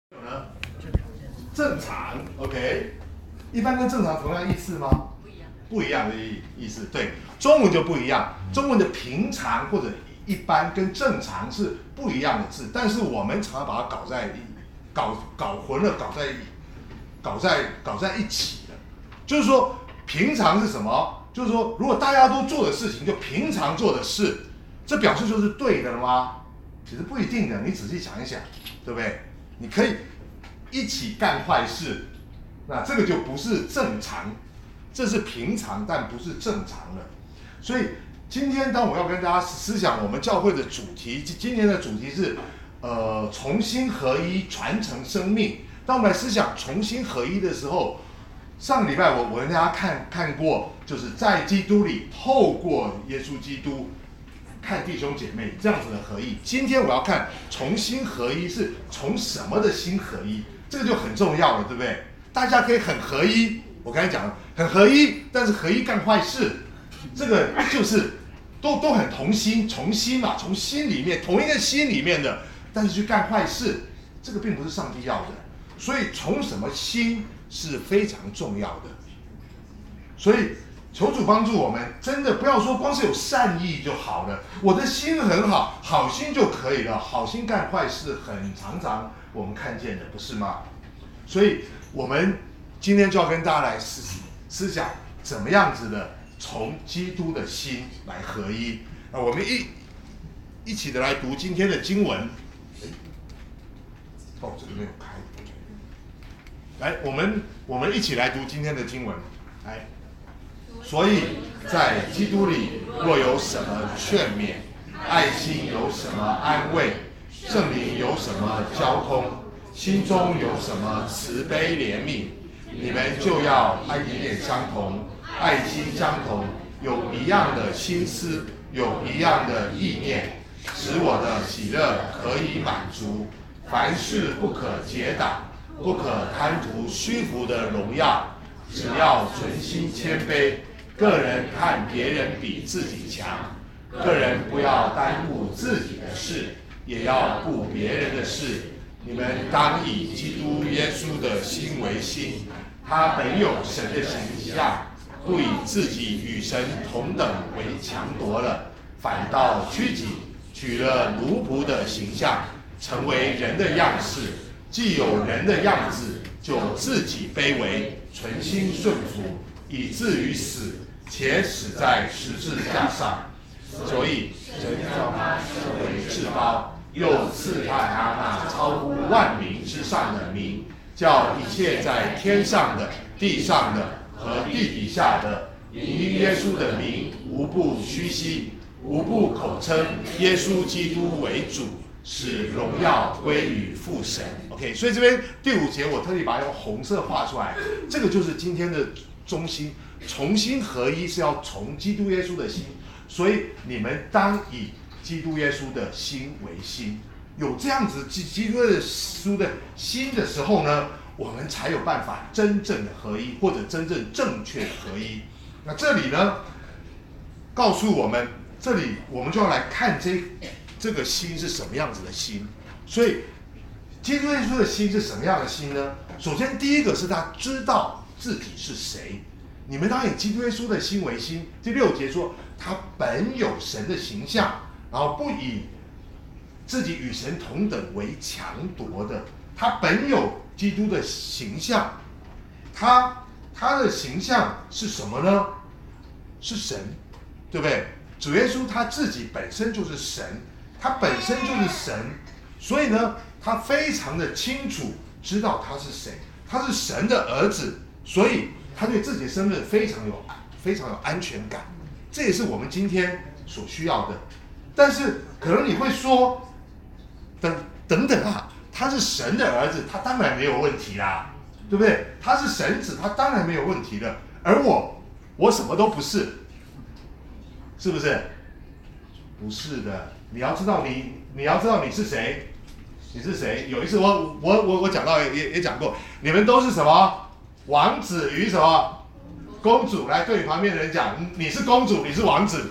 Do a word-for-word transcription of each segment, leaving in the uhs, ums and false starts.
呢？正常 ，OK， 一般跟正常同样意思吗？ 不一样， 不一样的意意思。对，中文就不一样，中文的平常或者一般跟正常是不一样的字，但是我们常常把它搞在搞搞混了，搞在搞在搞在一起了。就是说，平常是什么？就是说，如果大家都做的事情，就平常做的事，这表示就是对的了吗？其实不一定的，你仔细想一想，对不对？你可以一起干坏事，那这个就不是正常，这是平常，但不是正常的。所以今天当我要跟大家思想我们教会的主题，今年的主题是呃重新合一，传承生命。当我们来思想重新合一的时候，上个礼拜我我跟大家看看过，就是在基督里透过耶稣基督看弟兄姐妹这样子的合一。今天我要看重新合一是从什么的心合一，这个就很重要了，对不对？大家可以很合一，我刚才讲了很合一，但是合一干坏事，这个就是都都很同心，从心嘛，从心里面同一个心里面的，但是去干坏事，这个并不是上帝要的。所以从什么心是非常重要的。所以求主帮助我们，真的不要说光是有善意就好了，我的心很好，好心就可以了。好心干坏事很常常我们看见的，不是吗？所以我们今天就要跟大家来思思想怎么样子的从基督的心来合一。啊，我们一一起的来读今天的经文。哦，这个没有开。来，我们我们一起来读今天的经文。来，所以在基督里若有什么劝勉，爱心有什么安慰，圣灵有什么交通，心中有什么慈悲怜悯，你们就要爱一点相同，爱心相同，有一样的心思，有一样的意念，使我的喜乐可以满足。凡事不可结党，不可贪图虚浮的荣耀，只要存心谦卑，个人看别人比自己强，个人不要耽误自己的事，也要顾别人的事。你们当以基督耶稣的心为心，他本有神的形象，不以自己与神同等为强夺了，反倒屈己，取了奴仆的形象，成为人的样式。既有人的样子，就自己卑微，存心顺服，以至于死，且死在十字架上。所以神叫他升为至高，又赐他那超乎万民之上的名，叫一切在天上的、地上的和地底下的，因耶稣的名，无不屈膝，无不口称耶稣基督为主，使荣耀归于父神。 OK， 所以这边第五节我特地把它用红色画出来，这个就是今天的中心，重新合一是要从基督耶稣的心，所以你们当以基督耶稣的心为心。有这样子基基督耶稣的心的时候呢，我们才有办法真正的合一，或者真正正确的合一。那这里呢，告诉我们，这里我们就要来看这这个心是什么样子的心。所以基督耶稣的心是什么样的心呢？首先第一个是他知道自己是谁。你们当以基督耶稣的心为心。第六节说他本有神的形象，然后不以自己与神同等为强夺的。他本有基督的形象，他他的形象是什么呢？是神，对不对？主耶稣他自己本身就是神，他本身就是神，所以呢他非常的清楚知道他是谁，他是神的儿子，所以他对自己的身份非常有非常有安全感，这也是我们今天所需要的。但是可能你会说，等等等啊，他是神的儿子，他当然没有问题啦，对不对？他是神子，他当然没有问题了。而我，我什么都不是，是不是？不是的，你要知道你你要知道你是谁。你是谁？有一次我我我我讲到也也讲过，你们都是什么王子与什么公主？来对旁边的人讲，你是公主，你是王子。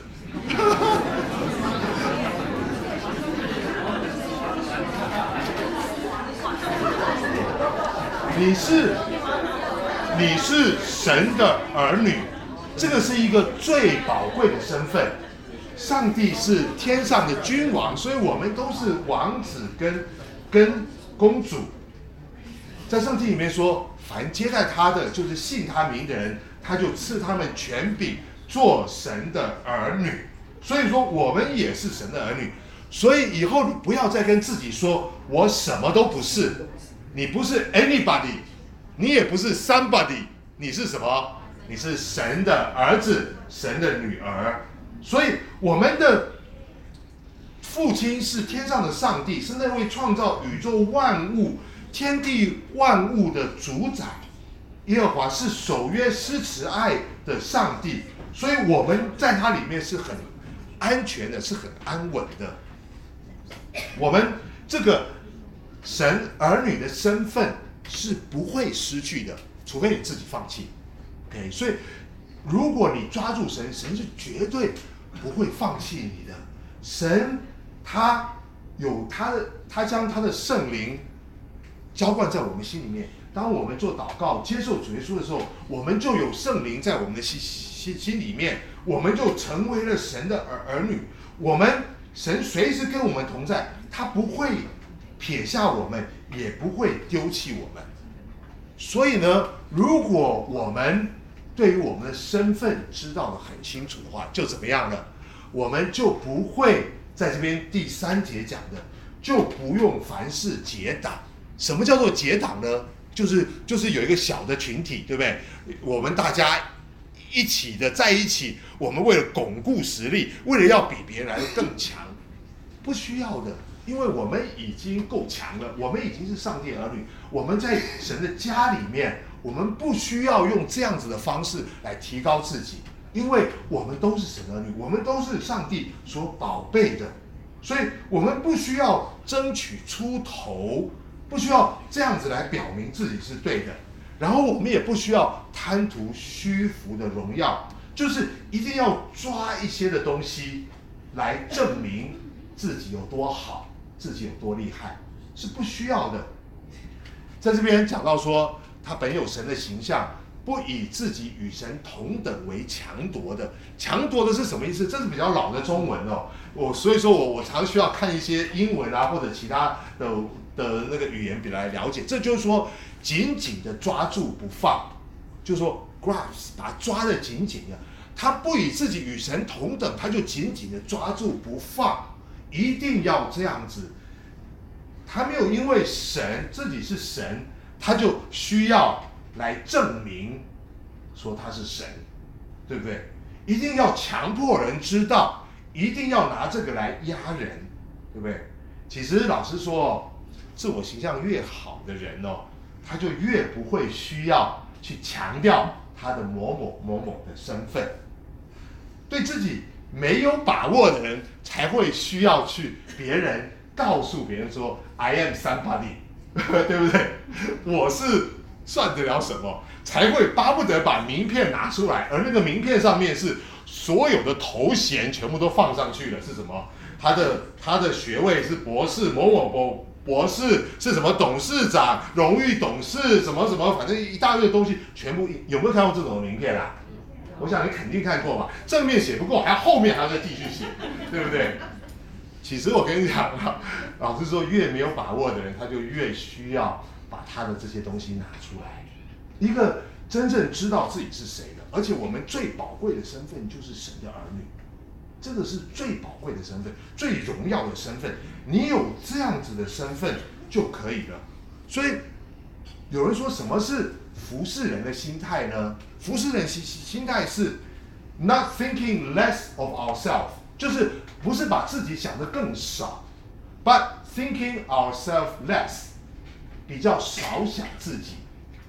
你是你是神的儿女，这个是一个最宝贵的身份。上帝是天上的君王，所以我们都是王子跟跟公主。在圣经里面说，凡接待他的，就是信他名的人，他就赐他们权柄，做神的儿女。所以说，我们也是神的儿女。所以以后你不要再跟自己说，我什么都不是，你不是 anybody， 你也不是 somebody， 你是什么？你是神的儿子，神的女儿。所以我们的父亲是天上的上帝，是那位创造宇宙万物、天地万物的主宰。耶和华是守约施慈爱的上帝，所以我们在他里面是很安全的，是很安稳的。我们这个神儿女的身份是不会失去的，除非你自己放弃。OK， 所以如果你抓住神，神是绝对不会放弃你的。神他有他的，他将他的圣灵浇灌在我们心里面。当我们做祷告、接受主耶稣的时候，我们就有圣灵在我们的心心心里面，我们就成为了神的儿儿女。我们神随时跟我们同在，他不会撇下我们，也不会丢弃我们。所以呢，如果我们对于我们的身份知道得很清楚的话，就怎么样呢？我们就不会在这边第三节讲的，就不用凡事结党。什么叫做结党呢？就是就是有一个小的群体，对不对？我们大家一起的在一起，我们为了巩固实力，为了要比别人来得更强，不需要的，因为我们已经够强了，我们已经是上帝儿女，我们在神的家里面，我们不需要用这样子的方式来提高自己，因为我们都是神儿女，我们都是上帝所宝贝的，所以我们不需要争取出头，不需要这样子来表明自己是对的，然后我们也不需要贪图虚浮的荣耀，就是一定要抓一些的东西来证明自己有多好，自己有多厉害，是不需要的。在这边讲到说，他本有神的形象，不以自己与神同等为强夺的。强夺的是什么意思？这是比较老的中文哦。我所以说我我常需要看一些英文啊，或者其他的的那个语言比来了解。这就是说，紧紧的抓住不放，就是说 grasp， 把它抓得紧紧的。他不以自己与神同等，他就紧紧的抓住不放，一定要这样子。他没有因为神自己是神，他就需要来证明说他是神，对不对？一定要强迫人知道，一定要拿这个来压人，对不对？其实老实说，自我形象越好的人哦，他就越不会需要去强调他的某某某某的身份。对自己没有把握的人，才会需要去别人告诉别人说 I am somebody， 对不对？我是算得了什么，才会巴不得把名片拿出来，而那个名片上面是所有的头衔全部都放上去了，是什么？他的他的学位是博士，某某某博士是什么董事长、荣誉董事，什么什么，反正一大堆的东西，全部有没有看过这种名片啊？我想你肯定看过吧，正面写不够，还后面还要再继续写，对不对？其实我跟你讲啊，老实说，越没有把握的人，他就越需要把他的这些东西拿出来。一个真正知道自己是谁的，而且我们最宝贵的身份就是神的儿女，这个是最宝贵的身份，最荣耀的身份。你有这样子的身份就可以了。所以有人说，什么是服侍人的心态呢？服侍人心心态是 not thinking less of ourselves， 就是不是把自己想得更少 ，but thinking ourselves less， 比较少想自己。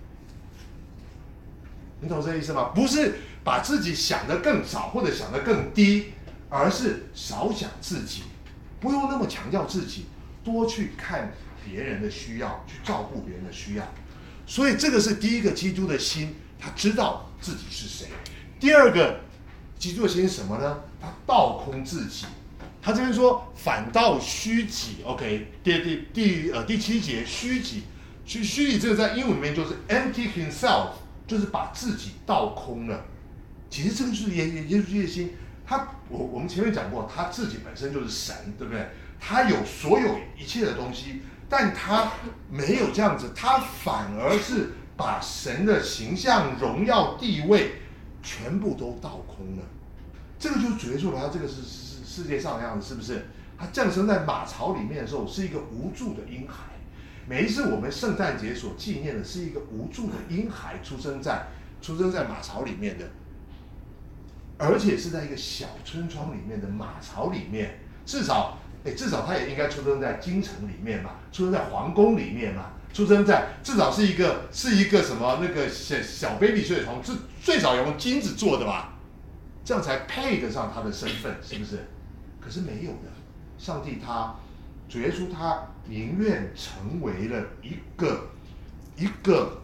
你懂这意思吗？不是把自己想得更少或者想得更低，而是少想自己，不用那么强调自己，多去看别人的需要，去照顾别人的需要。所以这个是第一个基督的心，他知道自己是谁。第二个基督的心是什么呢？他倒空自己。他这边说反倒虚己 ，OK， 第第第呃第七节虚己， 虚虚己这个在英文里面就是 empty himself， 就是把自己倒空了。其实这个就是耶耶稣基督的心，他我我们前面讲过，他自己本身就是神，对不对？他有所有一切的东西，但他没有这样子，他反而是把神的形象、荣耀、地位全部都倒空了。这个就是主耶稣来到这个世世世界上的样子，是不是？他降生在马槽里面的时候，是一个无助的婴孩。每一次我们圣诞节所纪念的是一个无助的婴孩出生在出生在马槽里面的，而且是在一个小村庄里面的马槽里面，至少，哎，至少他也应该出生在京城里面嘛，出生在皇宫里面嘛，出生在至少是一个是一个什么那个小小 baby 睡床，是最少用金子做的吧，这样才配得上他的身份，是不是？可是没有的，上帝他主耶稣他宁愿成为了一个一个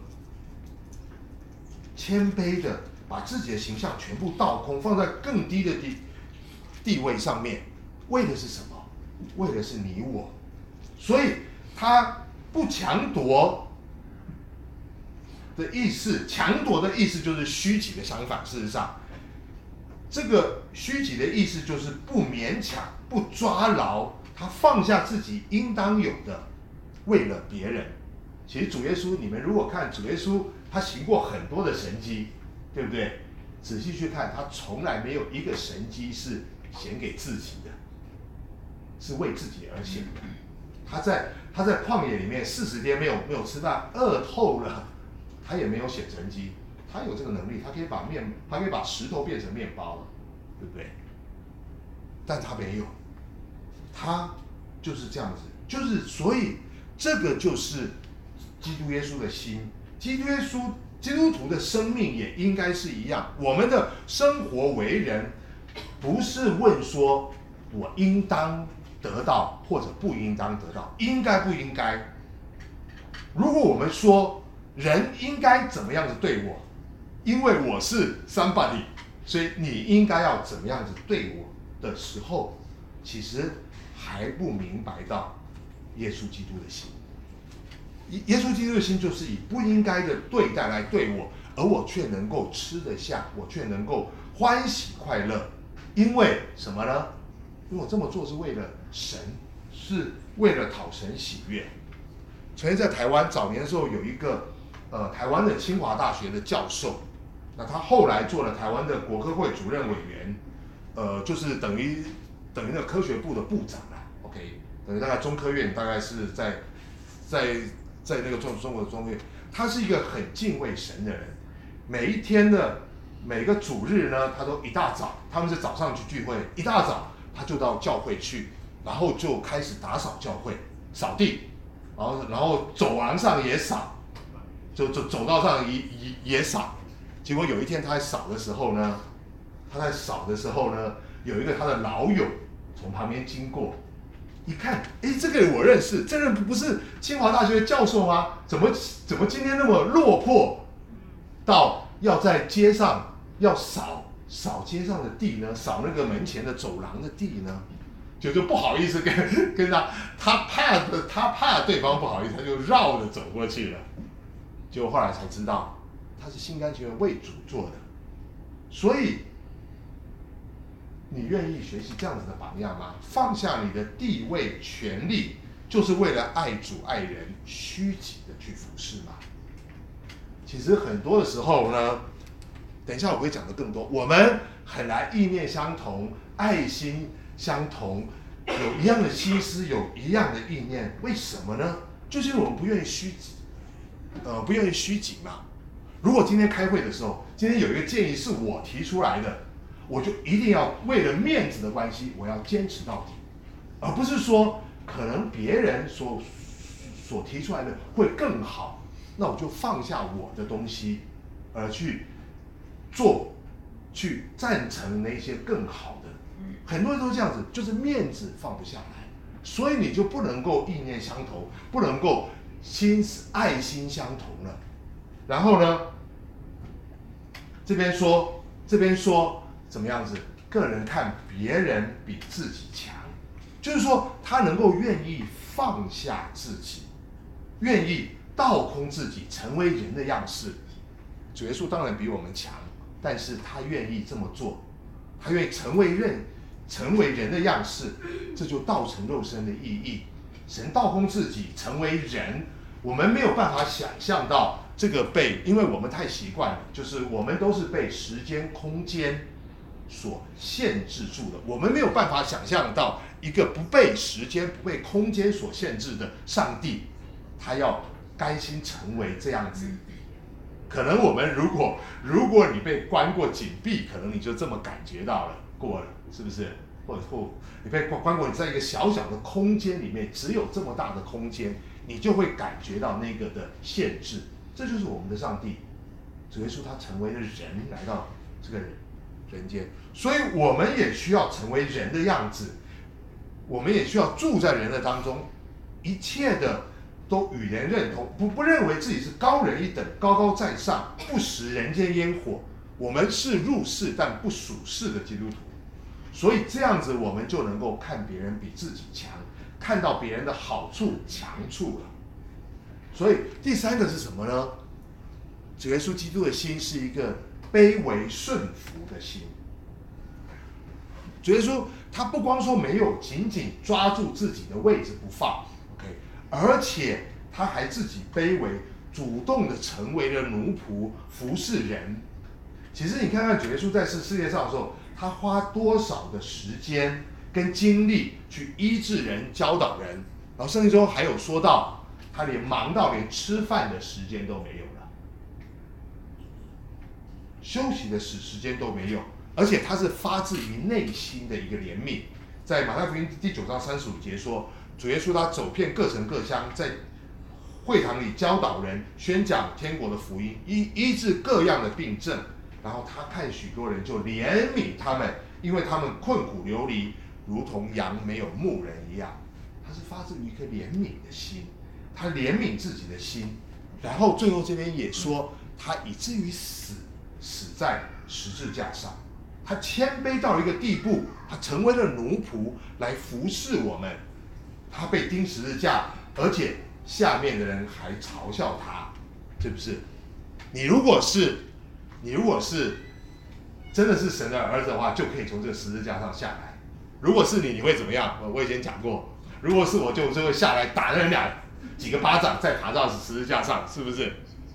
谦卑的，把自己的形象全部倒空，放在更低的地地位上面，为的是什么？为的是你我。所以他不强夺的意思，强夺的意思就是虚己的相反。事实上，这个虚己的意思就是不勉强，不抓牢，他放下自己应当有的，为了别人。其实主耶稣，你们如果看主耶稣，他行过很多的神迹，对不对？仔细去看，他从来没有一个神迹是显给自己的，是为自己而显的。他在他在旷野里面四十天没有没有吃饭，饿透了，他也没有显神迹。他有这个能力，他可以把面，他可以把石头变成面包了，对不对？但他没有，他就是这样子，就是所以这个就是基督耶稣的心，基督耶稣基督徒的生命也应该是一样。我们的生活为人，不是问说我应当得到或者不应当得到，应该不应该。如果我们说人应该怎么样子对我，因为我是 somebody， 所以你应该要怎么样子对我的时候，其实还不明白到耶稣基督的心。耶稣基督的心就是以不应该的对待来对我，而我却能够吃得下，我却能够欢喜快乐。因为什么呢？因为我这么做是为了神，是为了讨神喜悦。曾经在台湾早年的时候，有一个呃台湾的清华大学的教授，那他后来做了台湾的国科会主任委员，呃，就是等于等于那个科学部的部长啦。OK， 等于大概中科院大概是在在在那个中中国的中科院，他是一个很敬畏神的人。每一天的每个主日呢，他都一大早，他们是早上去聚会，一大早他就到教会去，然后就开始打扫教会，扫地，然后然后走廊上也扫，就走走道上也也也扫。结果有一天他在扫的时候呢，他在扫的时候呢，有一个他的老友从旁边经过，一看，哎，这个人我认识，这个人不是清华大学的教授吗？怎么怎么今天那么落魄，到要在街上要扫扫街上的地呢？扫那个门前的走廊的地呢？就就不好意思跟跟他，他怕的他怕对方不好意思，他就绕着走过去了。结果后来才知道，他是心甘情愿为主做的。所以，你愿意学习这样子的榜样吗？放下你的地位、权利，就是为了爱主爱人，虚己的去服侍吗？其实很多的时候呢，等一下我会讲的更多，我们很难意念相同，爱心相同，有一样的心思，有一样的意念，为什么呢？就是因为我们不愿意虚己，呃，不愿意虚己嘛。如果今天开会的时候，今天有一个建议是我提出来的，我就一定要为了面子的关系，我要坚持到底，而不是说可能别人所所提出来的会更好，那我就放下我的东西，而去做，去赞成那些更好的。很多人都这样子，就是面子放不下来，所以你就不能够意念相投，不能够心爱心相同了。然后呢，这边说，这边说怎么样子？个人看别人比自己强，就是说他能够愿意放下自己，愿意倒空自己，成为人的样式。主耶稣当然比我们强，但是他愿意这么做，他愿意成为人，成为人的样式，这就道成肉身的意义。神倒空自己，成为人，我们没有办法想象到这个被，因为我们太习惯了，就是我们都是被时间、空间所限制住的，我们没有办法想象到一个不被时间、不被空间所限制的上帝，他要甘心成为这样子。可能我们如果如果你被关过紧闭，可能你就这么感觉到了过了，是不是？或者或你被关过，你在一个小小的空间里面，只有这么大的空间，你就会感觉到那个的限制。这就是我们的上帝，主耶稣他成为了人，来到这个人间，所以我们也需要成为人的样子，我们也需要住在人的当中，一切的都与人认同，不不认为自己是高人一等，高高在上，不食人间烟火。我们是入世但不属世的基督徒，所以这样子我们就能够看别人比自己强，看到别人的好处、强处了。所以第三个是什么呢？主耶稣基督的心是一个卑微顺服的心。主耶稣他不光说没有紧紧抓住自己的位置不放 ，OK， 而且他还自己卑微，主动的成为了奴仆，服侍人。其实你看看主耶稣在世世界上的时候，他花多少的时间跟精力去医治人、教导人，然后圣经中还有说到，他连忙到连吃饭的时间都没有了，休息的时时间都没有，而且他是发自于内心的一个怜悯。在马太福音第九章三十五节说，主耶稣他走遍各城各乡，在会堂里教导人，宣讲天国的福音，医医治各样的病症。然后他看许多人就怜悯他们，因为他们困苦流离，如同羊没有牧人一样。他是发自于一颗怜悯的心，他怜悯自己的心。然后最后这边也说，他以至于死，死在十字架上。他谦卑到一个地步，他成为了奴仆来服侍我们。他被钉十字架，而且下面的人还嘲笑他，是不是？你如果是你如果是真的是神的儿子的话，就可以从这个十字架上下来。如果是你，你会怎么样？我我以前讲过，如果是我就就会下来打人俩几个巴掌，再爬到十字架上，是不是？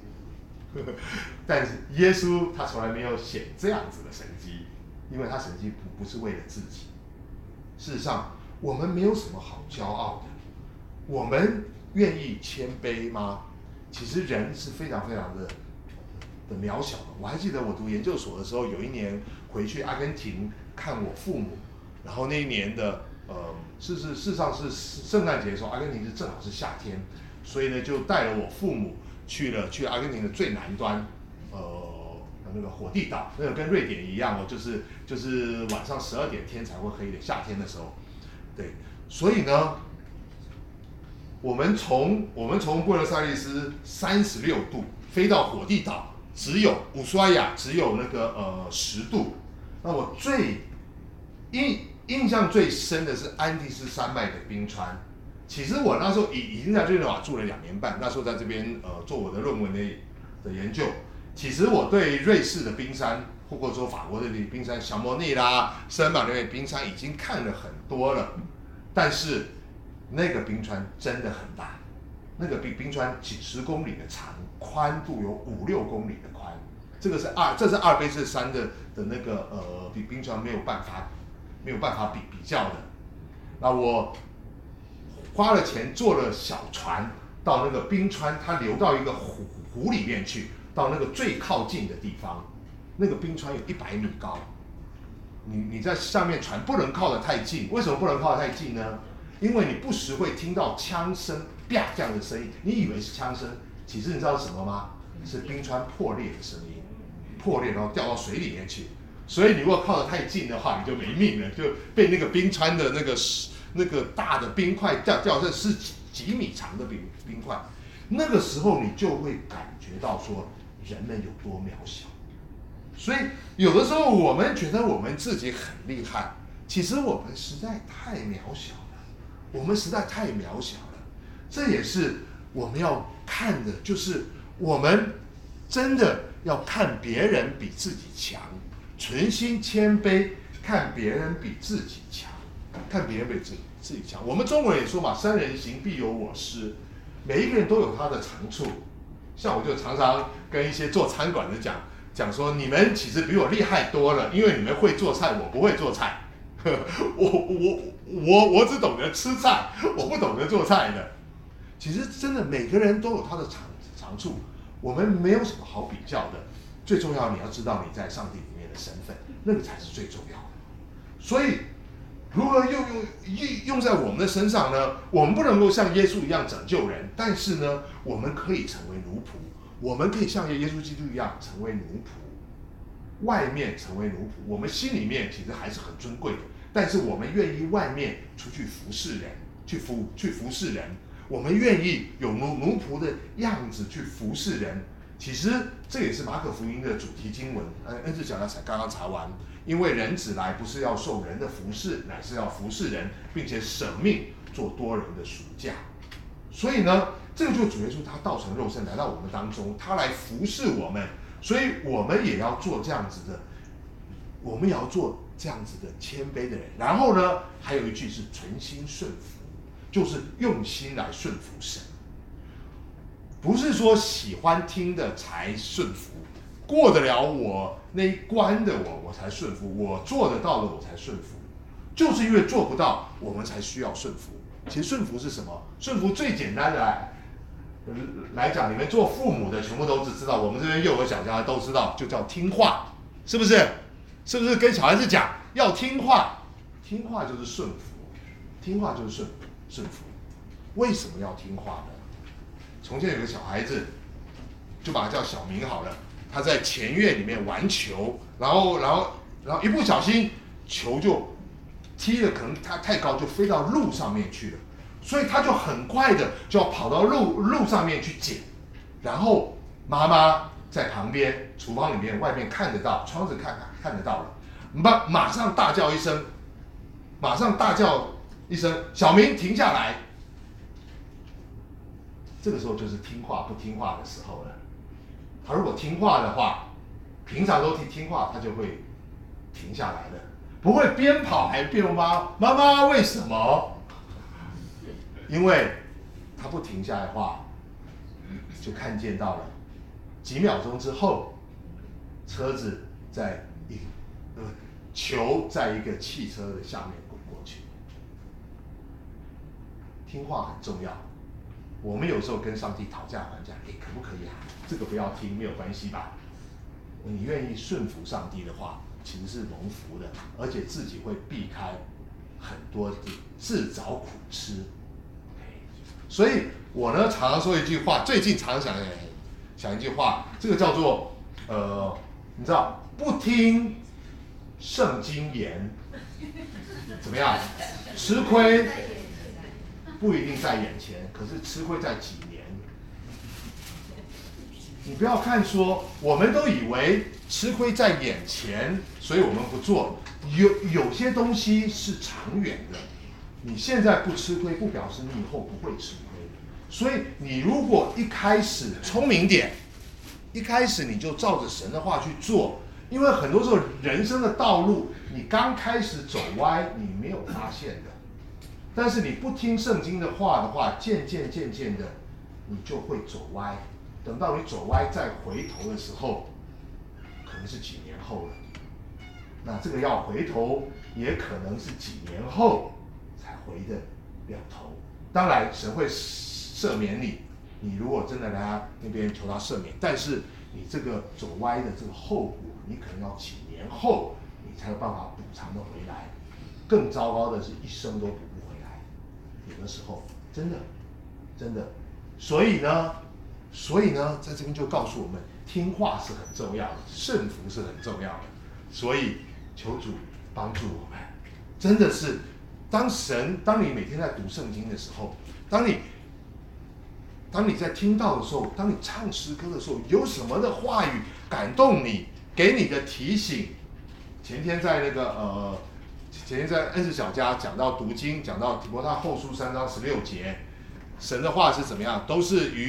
但是耶稣他从来没有显这样子的神迹，因为他神迹不不是为了自己。事实上，我们没有什么好骄傲的。我们愿意谦卑吗？其实人是非常非常的的渺小的。我还记得我读研究所的时候，有一年回去阿根廷看我父母，然后那一年的呃，是是事实上是圣诞节的时候，阿根廷是正好是夏天，所以呢就带了我父母去了去阿根廷的最南端，呃，那个火地岛，那个跟瑞典一样哦，就是就是晚上十二点天才会黑的，夏天的时候，对，所以呢，我们从我们从布宜诺斯艾利斯三十六度飞到火地岛。只有乌苏阿亚只有那个呃十度，那我最印印象最深的是安第斯山脉的冰川。其实我那时候已已经在日内瓦住了两年半，那时候在这边呃做我的论文的的研究。其实我对瑞士的冰山，或者说法国的冰山，小莫内啦、圣马力冰山已经看了很多了，但是那个冰川真的很大，那个冰冰川几十公里的长。宽度有五六公里的宽，这个是阿这是阿尔卑斯山的的那个呃比冰川没有办法没有办法比比较的。那我花了钱坐了小船到那个冰川，它流到一个湖湖里面去，到那个最靠近的地方，那个冰川有一百米高。你你在上面船不能靠得太近，为什么不能靠得太近呢？因为你不时会听到枪声啪这样的声音，你以为是枪声。其实你知道是什么吗？是冰川破裂的声音，破裂然后掉到水里面去。所以你如果靠得太近的话，你就没命了，就被那个冰川的那个那个大的冰块掉掉，这是几几米长的冰冰块。那个时候你就会感觉到说人们有多渺小。所以有的时候我们觉得我们自己很厉害，其实我们实在太渺小了，我们实在太渺小了。这也是我们要看的就是我们真的要看别人比自己强，存心谦卑，看别人比自己强，看别人比自己自己强。我们中国人也说嘛，三人行必有我师，每一个人都有他的长处。像我就常常跟一些做餐馆的讲讲说，你们其实比我厉害多了，因为你们会做菜，我不会做菜。我我我我只懂得吃菜，我不懂得做菜的。其实真的每个人都有他的长长处，我们没有什么好比较的。最重要，你要知道你在上帝里面的身份，那个才是最重要的。所以，如何用用用用在我们的身上呢？我们不能够像耶稣一样拯救人，但是呢，我们可以成为奴仆，我们可以像耶稣基督一样成为奴仆。外面成为奴仆，我们心里面其实还是很尊贵的，但是我们愿意外面出去服侍人，去服去服侍人，我们愿意有奴奴仆的样子去服侍人。其实这也是马可福音的主题经文，呃，恩赐讲的才刚刚查完，因为人子来不是要受人的服侍，乃是要服侍人，并且舍命做多人的赎价。所以呢，这个就是主耶稣他道成肉身来到我们当中，他来服侍我们。所以我们也要做这样子的，我们也要做这样子的谦卑的人。然后呢，还有一句是存心顺服，就是用心来顺服神。不是说喜欢听的才顺服，过得了我那一关的我，我才顺服；我做得到的我才顺服。就是因为做不到，我们才需要顺服。其实顺服是什么？顺服最简单的来。来讲，你们做父母的全部都知道，我们这边幼儿小家都知道，就叫听话，是不是？是不是跟小孩子讲要听话？听话就是顺服，听话就是顺顺服。为什么要听话呢？从前有个小孩子，就把他叫小明好了，他在前院里面玩球，然后然后然后一不小心球就踢了，可能他太高就飞到路上面去了。所以他就很快的就要跑到路路上面去捡，然后妈妈在旁边厨房里面外面看得到，窗子看看得到了，马马上大叫一声，马上大叫一声，小明停下来。这个时候就是听话不听话的时候了。他如果听话的话，平常都听听话，他就会停下来的，不会边跑还边问妈妈妈为什么？因为他不停下来的话，就看见到了几秒钟之后，车子在一呃球在一个汽车的下面滚过去。听话很重要。我们有时候跟上帝讨价还价，哎，可不可以啊？这个不要听，没有关系吧？你愿意顺服上帝的话，其实是蒙福的，而且自己会避开很多的自找苦吃。所以我呢常常说一句话，最近常想想一句话，这个叫做呃，你知道不听圣经言怎么样？吃亏不一定在眼前，可是吃亏在几年。你不要看说，我们都以为吃亏在眼前，所以我们不做。有有些东西是长远的。你现在不吃亏，不表示你以后不会吃亏。所以你如果一开始聪明点，一开始你就照着神的话去做，因为很多时候人生的道路，你刚开始走歪，你没有发现的。但是你不听圣经的话的话，渐渐渐渐的，你就会走歪。等到你走歪再回头的时候，可能是几年后了。那这个要回头，也可能是几年后才回得了头。当然，神会赦免你，你如果真的来他那边求他赦免，但是你这个走歪的这个后果，你可能要几年后，你才有办法补偿的回来。更糟糕的是一生都补不回来，有的时候真的真的。所以呢，所以呢，在这边就告诉我们，听话是很重要的，顺服是很重要的。所以求主帮助我们，真的是，当神，当你每天在读圣经的时候，当你，当你在听到的时候，当你唱诗歌的时候，有什么的话语感动你，给你的提醒。前天在那个呃，前天在恩赐小家讲到读经，讲到提摩太后书三章十六节，神的话是怎么样，都是与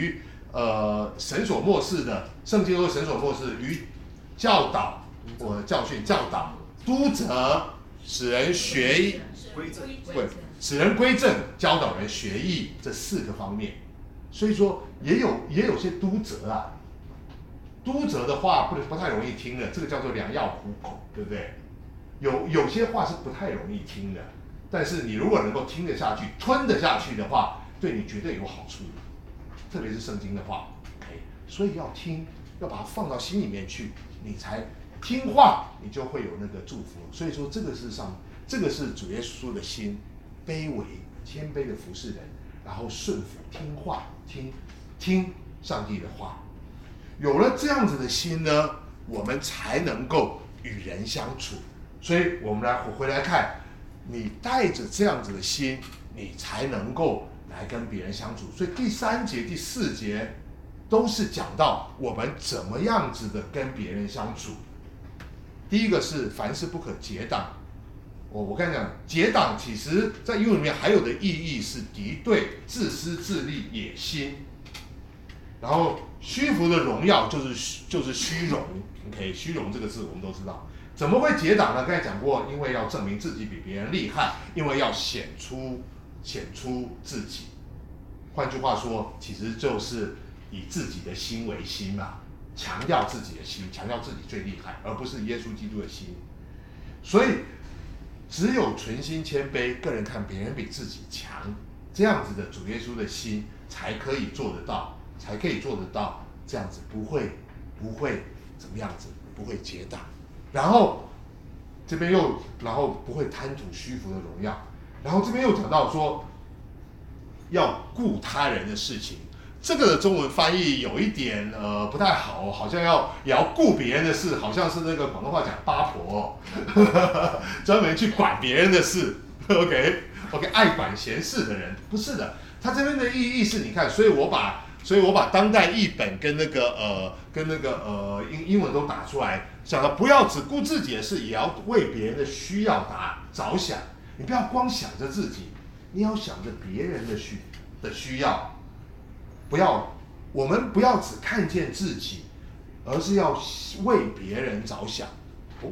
呃神所漠视的，圣经都是神所漠视，与教导我教训教导督责，使人学艺归正， 对，使人归正，教导人学艺这四个方面。所以说也有也有些督责啊，督责的话不不太容易听的，这个叫做良药苦口，对不对？有有些话是不太容易听的，但是你如果能够听得下去、吞得下去的话，对你绝对有好处的。特别是圣经的话 ，OK， 所以要听，要把它放到心里面去，你才听话，你就会有那个祝福。所以说这个是上，这个是主耶稣的心，卑微、谦卑的服侍人，然后顺服、听话，听听上帝的话。有了这样子的心呢，我们才能够与人相处。所以我们来回来看，你带着这样子的心，你才能够来跟别人相处。所以第三节、第四节都是讲到我们怎么样子的跟别人相处。第一个是凡事不可结党。我我跟你讲，结党其实在英文里面还有的意义是敌对、自私自利、野心。然后虚浮的荣耀就是就是虚荣 ，OK， 虚荣这个字我们都知道。怎么会结党呢？刚才讲过，因为要证明自己比别人厉害，因为要显出显出自己。换句话说，其实就是以自己的心为心嘛，强调自己的心，强调自己最厉害，而不是耶稣基督的心。所以，只有存心谦卑，个人看别人比自己强，这样子的主耶稣的心才可以做得到，才可以做得到这样子，不会不会怎么样子，不会结党。然后这边又，然后不会贪图虚浮的荣耀。然后这边又讲到说，要顾他人的事情。这个的中文翻译有一点呃不太好，好像要也要顾别人的事，好像是那个广东话讲八婆、哦，专门去管别人的事。OK OK， 爱管闲事的人，不是的。他这边的意义是，你看，所以我把所以我把当代译本跟那个呃跟那个呃英英文都打出来，讲到不要只顾自己的事，也要为别人的需要打着想。你不要光想着自己，你要想着别人的需的需要。不要，我们不要只看见自己，而是要为别人着想。哦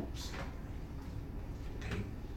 ，OK，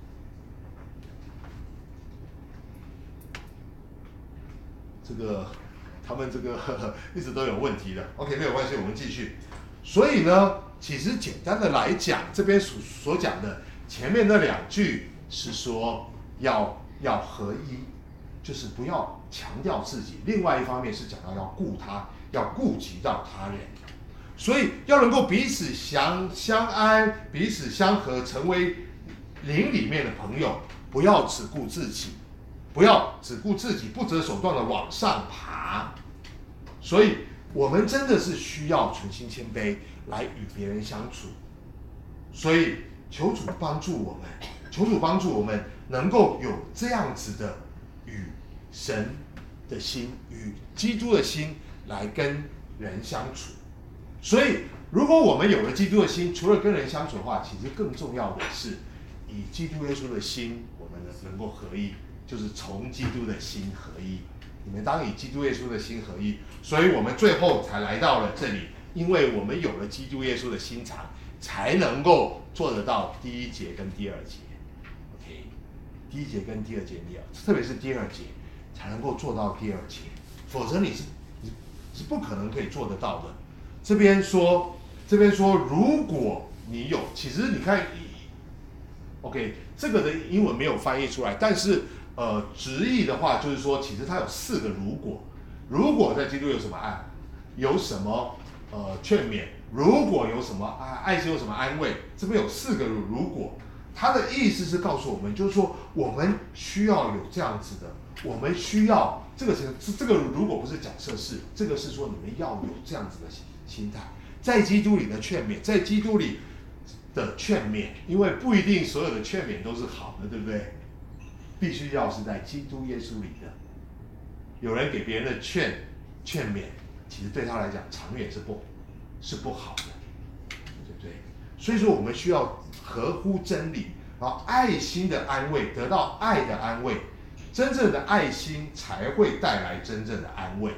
这个他们这个呵呵一直都有问题的。OK， 没有关系，我们继续。所以呢，其实简单的来讲，这边所所讲的前面那两句是说要要合一，就是不要强调自己。另外一方面是讲到要顾他，要顾及到他人。所以要能够彼此相相安，彼此相合，成为灵里面的朋友。不要只顾自己，不要只顾自己，不择手段的往上爬。所以我们真的是需要存心谦卑来与别人相处。所以求主帮助我们，求主帮助我们能够有这样子的与神的心、与基督的心来跟人相处。所以如果我们有了基督的心，除了跟人相处的话，其实更重要的是以基督耶稣的心，我们能够合一，就是从基督的心合一。你们当以基督耶稣的心合一，所以我们最后才来到了这里，因为我们有了基督耶稣的心肠，才能够做得到第一节跟第二节。OK， 第一节跟第二节你要，特别是第二节才能够做到第二节，否则你是你是不可能可以做得到的。这边说，这边说，如果你有，其实你看 ，OK， 这个的英文没有翻译出来，但是呃，直译的话就是说，其实它有四个如果。如果在基督有什么爱，有什么呃劝勉，如果有什么爱，爱心有什么安慰，这边有四个如果。它的意思是告诉我们，就是说我们需要有这样子的，我们需要这个是这个如果不是假设是，这个是说你们要有这样子的心态，在基督里的劝勉，在基督里的劝勉，因为不一定所有的劝勉都是好的，对不对？必须要是在基督耶稣里的。有人给别人的劝劝勉，其实对他来讲长远是不是不好的，对不对？所以说我们需要合乎真理，然后爱心的安慰，得到爱的安慰，真正的爱心才会带来真正的安慰。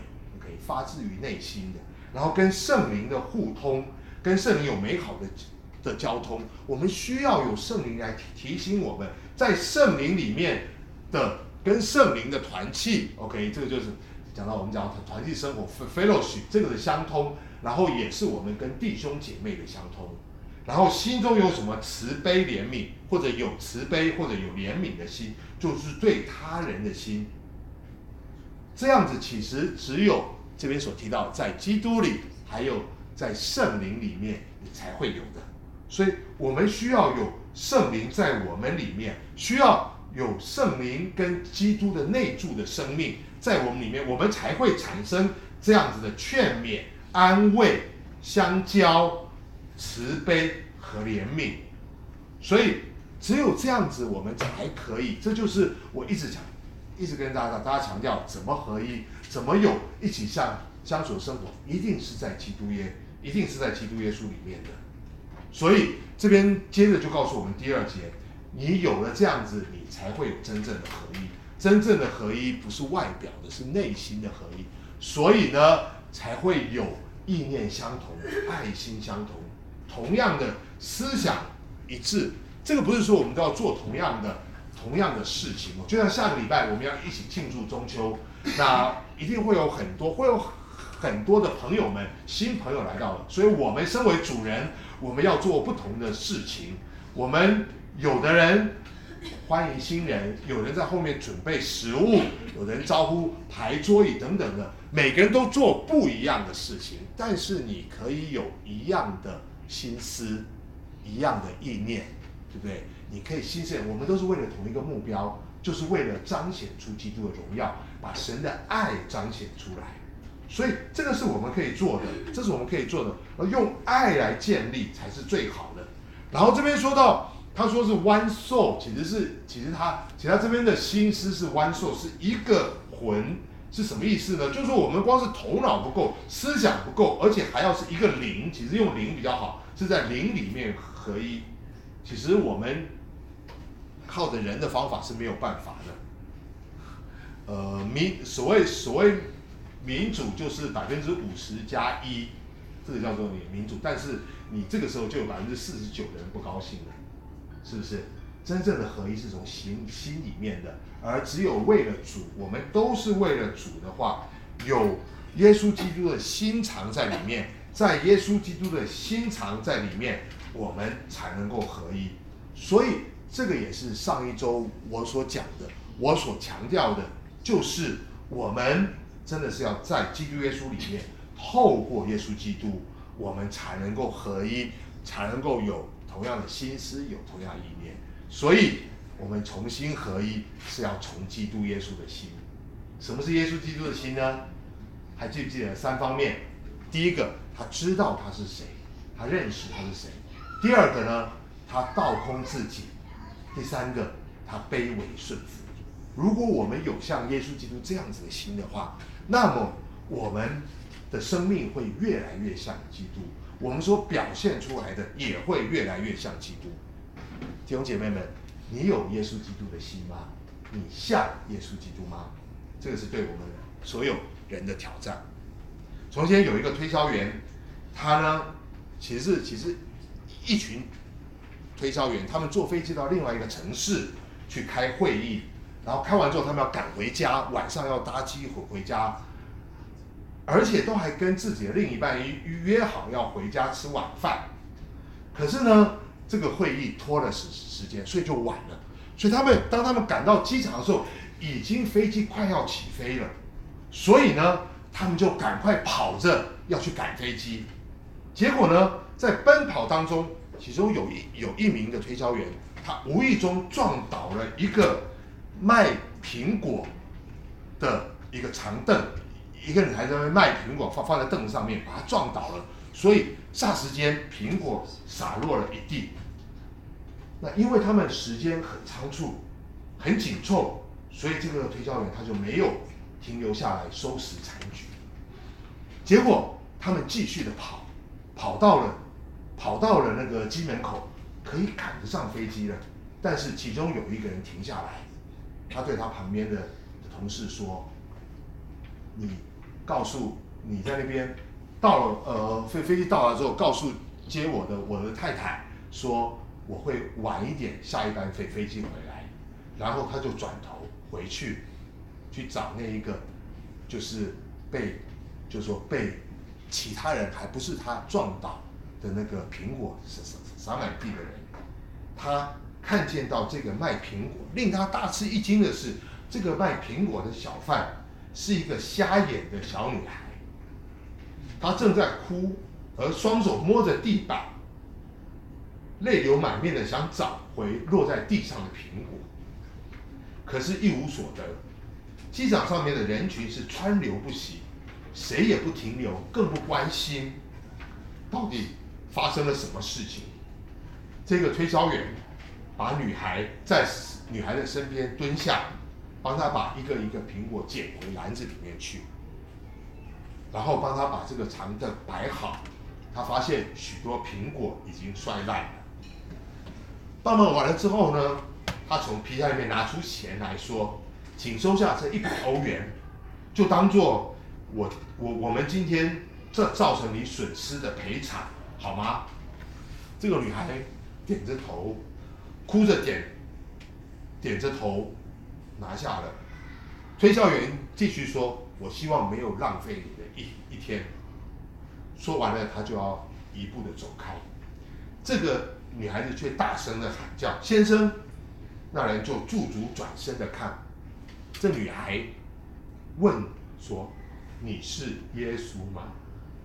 OK， 发自于内心的，然后跟圣灵的互通，跟圣灵有美好的的交通。我们需要有圣灵来提醒我们，在圣灵里面的跟圣灵的团契 ，OK， 这个就是讲到我们讲团契生活 fellowship 这个的相通，然后也是我们跟弟兄姐妹的相通。然后心中有什么慈悲怜悯，或者有慈悲或者有怜悯的心，就是对他人的心。这样子其实只有这边所提到，在基督里，还有在圣灵里面，你才会有的。所以我们需要有圣灵在我们里面，需要有圣灵跟基督的内住的生命在我们里面，我们才会产生这样子的劝勉、安慰、相交、慈悲和怜悯。所以只有这样子，我们才可以。这就是我一直讲。一直跟大家大家强调怎么合一，怎么有一起相相处的生活，一定是在基督耶，一定是在基督耶稣里面的。所以这边接着就告诉我们第二节，你有了这样子，你才会有真正的合一。真正的合一不是外表的，是内心的合一。所以呢，才会有意念相同，爱心相同，同样的思想一致。这个不是说我们都要做同样的。同样的事情，就像下个礼拜我们要一起庆祝中秋，那一定会有很多会有很多的朋友们，新朋友来到了，所以我们身为主人，我们要做不同的事情。我们有的人欢迎新人，有人在后面准备食物，有人招呼排桌椅等等的，每个人都做不一样的事情，但是你可以有一样的心思，一样的意念，对不对？你可以心思，我们都是为了同一个目标，就是为了彰显出基督的荣耀，把神的爱彰显出来。所以这个是我们可以做的，这是我们可以做的，而用爱来建立才是最好的。然后这边说到，他说是 one soul， 其实是其实他其实他这边的心思是 one soul， 是一个魂，是什么意思呢？就是说我们光是头脑不够，思想不够，而且还要是一个灵，其实用灵比较好，是在灵里面合一。其实我们靠着人的方法是没有办法的。呃，民所谓所谓民主就是百分之五十加一，这个叫做你民主，但是你这个时候就有百分之四十九的人不高兴了，是不是？真正的合一是从心心里面的，而只有为了主，我们都是为了主的话，有耶稣基督的心肠在里面，在耶稣基督的心肠在里面，我们才能够合一。所以这个也是上一周我所讲的，我所强调的，就是我们真的是要在基督耶稣里面，透过耶稣基督，我们才能够合一，才能够有同样的心思，有同样的意念。所以我们重新合一是要从基督耶稣的心。什么是耶稣基督的心呢？还记不记得三方面？第一个，他知道他是谁，他认识他是谁。第二个呢，他倒空自己。第三个，他卑微顺服。如果我们有像耶稣基督这样子的心的话，那么我们的生命会越来越像基督，我们所表现出来的也会越来越像基督。弟兄姐妹们，你有耶稣基督的心吗？你像耶稣基督吗？这个是对我们所有人的挑战。从前有一个推销员，他呢，其实是其实一群推销员，他们坐飞机到另外一个城市去开会议，然后开完之后他们要赶回家，晚上要搭机回回家，而且都还跟自己的另一半约好要回家吃晚饭。可是呢，这个会议拖了时时间，所以就晚了。所以他们当他们赶到机场的时候，已经飞机快要起飞了，所以呢，他们就赶快跑着要去赶飞机。结果呢，在奔跑当中，其中有一有一名的推销员，他无意中撞倒了一个卖苹果的一个长凳，一个人还在那卖苹果，放放在凳子上面，把他撞倒了，所以霎时间苹果洒落了一地。那因为他们时间很仓促，很紧凑，所以这个推销员他就没有停留下来收拾残局。结果他们继续的跑，跑到了跑到了那个机门口，可以赶得上飞机了。但是其中有一个人停下来，他对他旁边的同事说：“你告诉你在那边到了，呃，飞飞机到了之后，告诉接我的我的太太说我会晚一点下一班飞飞机回来，然后他就转头回去去找那一个就是被就是说被其他人还不是他撞倒的那个苹果撒满地的人，他看见到这个卖苹果，令他大吃一惊的是，这个卖苹果的小贩是一个瞎眼的小女孩，她正在哭，而双手摸着地板，泪流满面的想找回落在地上的苹果，可是一无所得。机场上面的人群是川流不息，谁也不停留，更不关心到底发生了什么事情。这个推销员把女孩在女孩的身边蹲下，帮她把一个一个苹果捡回篮子里面去，然后帮她把这个长凳摆好。他发现许多苹果已经摔烂了。帮忙完了之后呢，他从皮袋里面拿出钱来说，请收下这一百欧元，就当做我我我们今天这造成你损失的赔偿，好吗？这个女孩点着头，哭着点点着头拿下了。推销员继续说：“我希望没有浪费你的一一天。”说完了，他就要一步的走开。这个女孩子却大声的喊叫：“先生！”那人就驻足转身的看。这女孩问说：“你是耶稣吗？”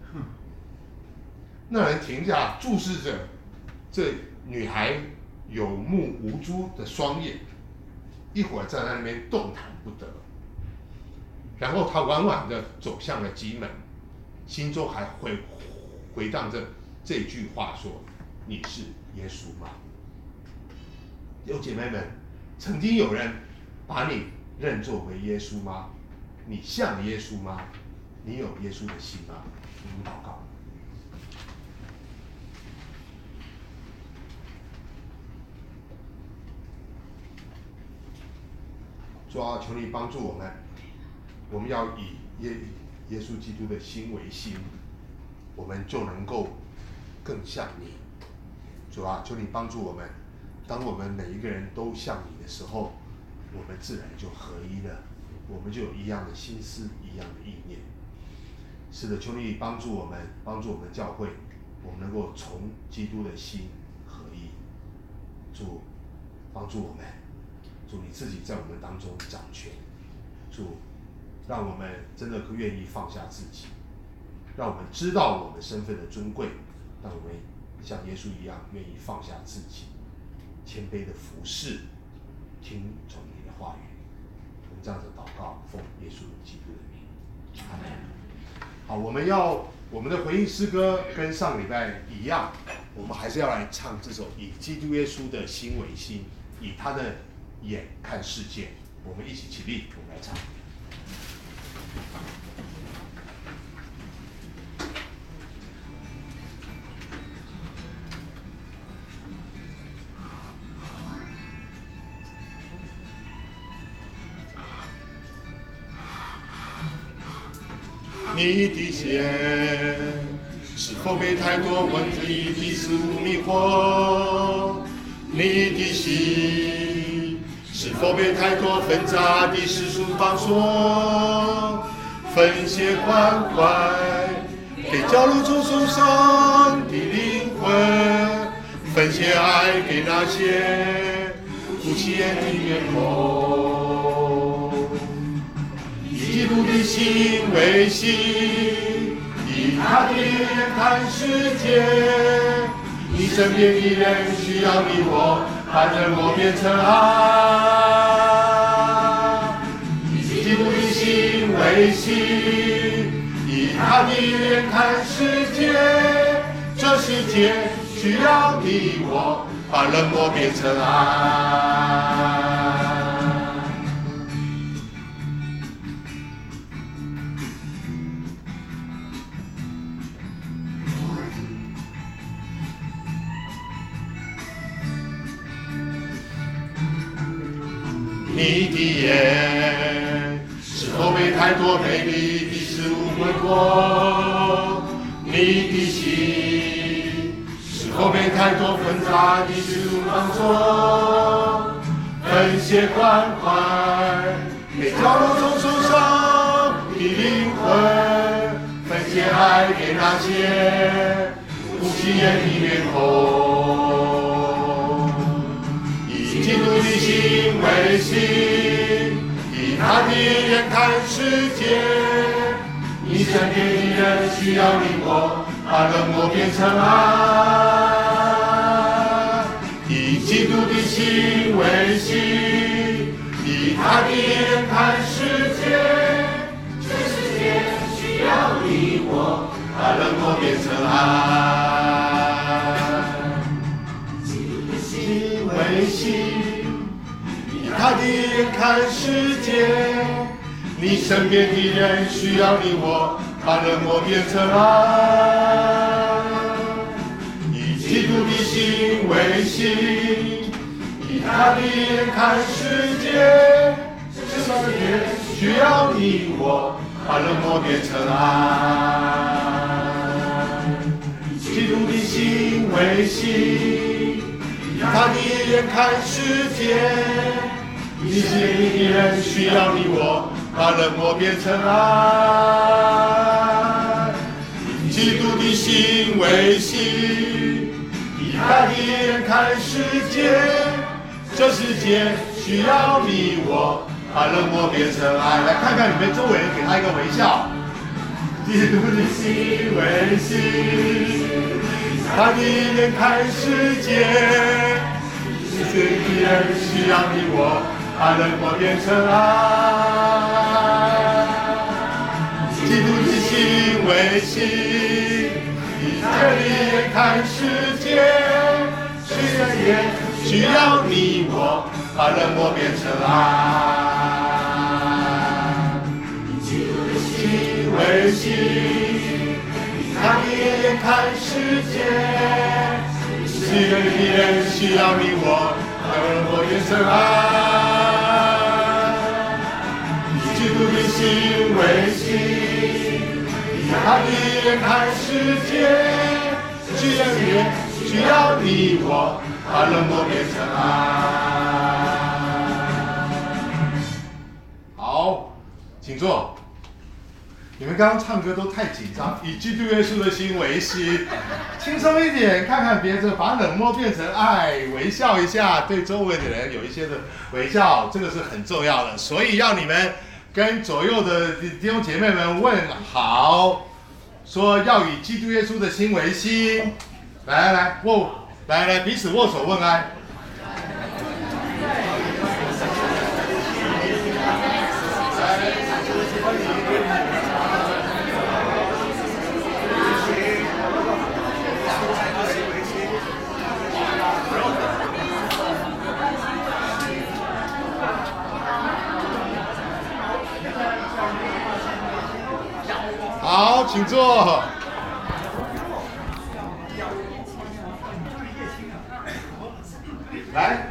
那人停下，注视着这女孩有目无珠的双眼，一会儿站在那边动弹不得。然后他缓缓的走向了机门，心中还回回荡着这句话说：“你是耶稣吗？”弟兄姐妹们，曾经有人把你认作为耶稣吗？你像耶稣吗？你有耶稣的心吗？我们祷告。主啊，求你帮助我们，我们要以耶耶稣基督的心为心，我们就能够更像你。主啊，求你帮助我们，当我们每一个人都像你的时候，我们自然就合一了，我们就有一样的心思，一样的意念。是的，求你帮助我们，帮助我们教会，我们能够从基督的心合一。主，帮助我们，主你自己在我们当中掌权。主，让我们真的愿意放下自己，让我们知道我们身份的尊贵，让我们像耶稣一样愿意放下自己，谦卑的服侍，听从你的话语。我们这样子祷告，奉耶稣基督的名，阿门。好，我们要我们的回应诗歌跟上个礼拜一样，我们还是要来唱这首以基督耶稣的心为心，以他的眼看世界。我们一起起立，我们来唱。你的血是否被太多文字以及事物迷惑？你的心是否被太多纷杂的世俗绑索？分些关怀给角落中受伤的灵魂，分些爱给那些不起眼的面孔。以基督的心为心，以他的眼看世界。你身边的人需要你我，把冷漠变成爱。以基督的心为心，以他的眼看世界。这世界需要你我，把冷漠变成爱。你的眼是否被太多美丽的事物迷问过你的心，是否被太多纷杂的事物当作分些关怀，给角落中受伤的灵魂，分些爱给那些不起眼的面孔，以基督的心为心，以他的眼看世界，你身边的人需要你我，把冷漠变成爱。以基督的心为心，以他的眼看世界，这世界需要你我，把冷漠变成爱。基督的心为心，以他的眼看世界，你身边的人需要你我，把冷漠变成爱。以基督的心为心，以他的眼看世界，这世界需要你我，把冷漠变成爱。基督的心为心，以他的眼看世界，你身边的人需要你我，把冷漠变成爱。基督的心为心，以他的眼看世界，这世界需要你我，把冷漠变成爱。来看看你们周围人，给他一个微笑。基督的心为心，以他的眼看世界，这世界需要你我，把冷漠变成爱。基督的心为心，以他的眼看世界，世界需要你我，把冷漠变成爱。基督的心为心，以他的眼看世界，世界的人需要你我，把冷漠变成爱。基督的心为心，以他的眼看世界，世界的人需要你我，把冷漠变成爱。好，请坐。你们刚刚唱歌都太紧张，以基督耶稣的心为心，轻松一点，看看别人，把冷漠变成爱，微笑一下，对周围的人有一些的微笑，这个是很重要的。所以要你们跟左右的弟兄姐妹们问好，说要以基督耶稣的心为心。来来来，握，来来彼此握手问安。好，请坐。来，